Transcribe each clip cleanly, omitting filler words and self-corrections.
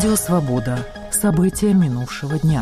Радио «Свобода». События минувшего дня.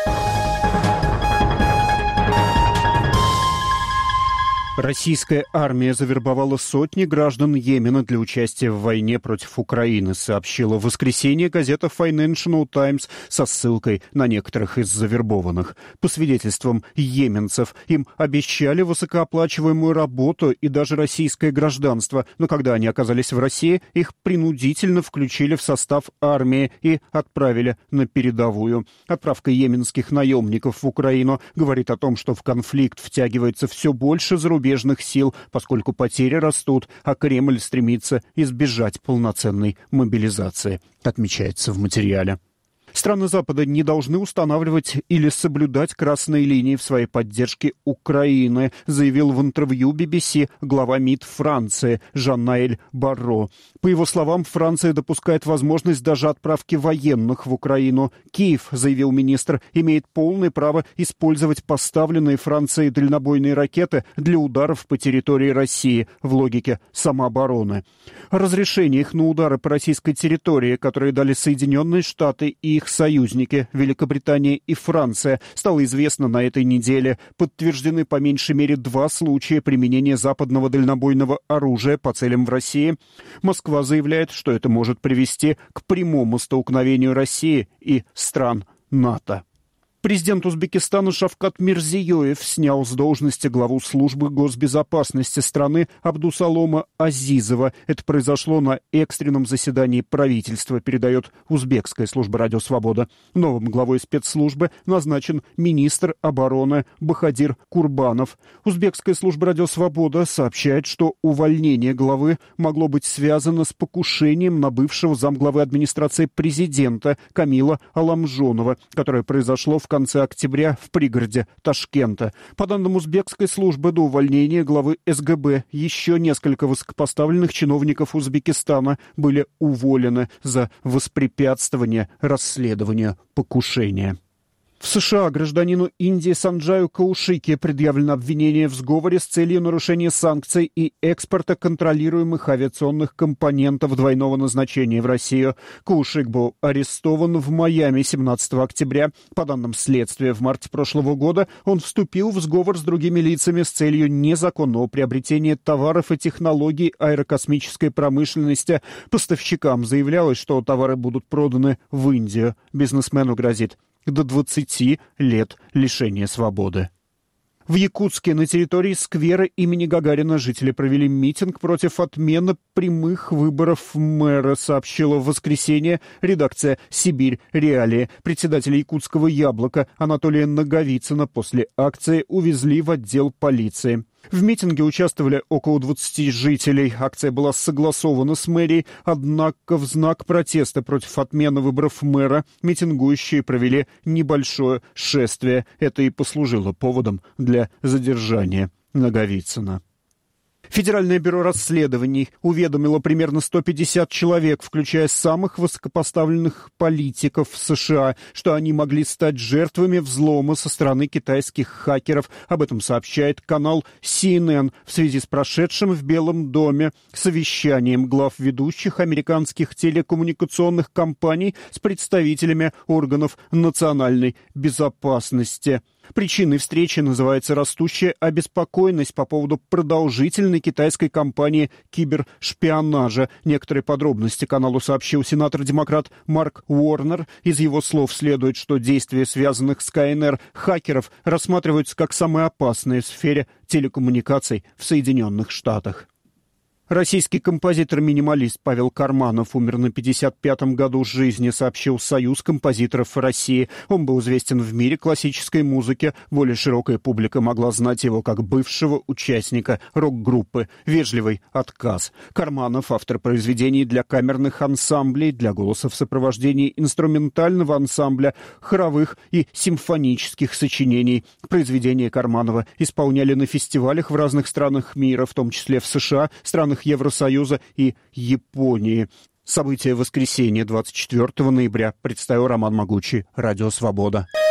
Российская армия завербовала сотни граждан Йемена для участия в войне против Украины, сообщила в воскресенье газета Financial Times со ссылкой на некоторых из завербованных. По свидетельствам йеменцев, им обещали высокооплачиваемую работу и даже российское гражданство, но когда они оказались в России, их принудительно включили в состав армии и отправили на передовую. Отправка йеменских наемников в Украину говорит о том, что в конфликт втягивается все больше зарубежных сил, поскольку потери растут, а Кремль стремится избежать полноценной мобилизации, отмечается в материале. Страны Запада не должны устанавливать или соблюдать красные линии в своей поддержке Украины, заявил в интервью BBC глава МИД Франции Жан-Ноэль Барро. По его словам, Франция допускает возможность даже отправки военных в Украину. Киев, заявил министр, имеет полное право использовать поставленные Францией дальнобойные ракеты для ударов по территории России в логике самообороны. О разрешении их на удары по российской территории, которые дали Соединенные Штаты и их союзники, Великобритания и Франция, стало известно на этой неделе. Подтверждены по меньшей мере 2 случая применения западного дальнобойного оружия по целям в России. Москва заявляет, что это может привести к прямому столкновению России и стран НАТО. Президент Узбекистана Шавкат Мирзиёев снял с должности главу службы госбезопасности страны Абдусалома Азизова. Это произошло на экстренном заседании правительства, передает узбекская служба «Радио Свобода». Новым главой спецслужбы назначен министр обороны Бахадир Курбанов. Узбекская служба «Радио Свобода» сообщает, что увольнение главы могло быть связано с покушением на бывшего замглавы администрации президента Камила Аламжонова, которое произошло в конце октября в пригороде Ташкента. По данным узбекской службы, до увольнения главы СГБ еще несколько высокопоставленных чиновников Узбекистана были уволены за воспрепятствование расследованию покушения. В США гражданину Индии Санджаю Каушике предъявлено обвинение в сговоре с целью нарушения санкций и экспорта контролируемых авиационных компонентов двойного назначения в Россию. Каушик был арестован в Майами 17 октября. По данным следствия, в марте прошлого года он вступил в сговор с другими лицами с целью незаконного приобретения товаров и технологий аэрокосмической промышленности. Поставщикам заявлялось, что товары будут проданы в Индию. Бизнесмену грозит до 20 лет лишения свободы. В Якутске на территории сквера имени Гагарина жители провели митинг против отмены прямых выборов мэра, сообщила в воскресенье редакция «Сибирь. Реалии». Председателя якутского «Яблока» Анатолия Наговицына после акции увезли в отдел полиции. В митинге участвовали около 20 жителей. Акция была согласована с мэрией, однако в знак протеста против отмены выборов мэра митингующие провели небольшое шествие. Это и послужило поводом для задержания Наговицына. Федеральное бюро расследований уведомило примерно 150 человек, включая самых высокопоставленных политиков США, что они могли стать жертвами взлома со стороны китайских хакеров. Об этом сообщает канал CNN в связи с прошедшим в Белом доме совещанием глав ведущих американских телекоммуникационных компаний с представителями органов национальной безопасности. Причиной встречи называется растущая обеспокоенность по поводу продолжительной китайской кампании кибершпионажа. Некоторые подробности каналу сообщил сенатор-демократ Марк Уорнер. Из его слов следует, что действия, связанных с КНР хакеров, рассматриваются как самые опасные в сфере телекоммуникаций в Соединенных Штатах. Российский композитор-минималист Павел Карманов умер на 55-м году жизни, сообщил Союз композиторов России. Он был известен в мире классической музыки. Более широкая публика могла знать его как бывшего участника рок-группы «Вежливый отказ». Карманов — автор произведений для камерных ансамблей, для голоса в сопровождении инструментального ансамбля, хоровых и симфонических сочинений. Произведения Карманова исполняли на фестивалях в разных странах мира, в том числе в США, странах Евросоюза и Японии. События воскресенья 24 ноября представил Роман Могучий, Радио Свобода.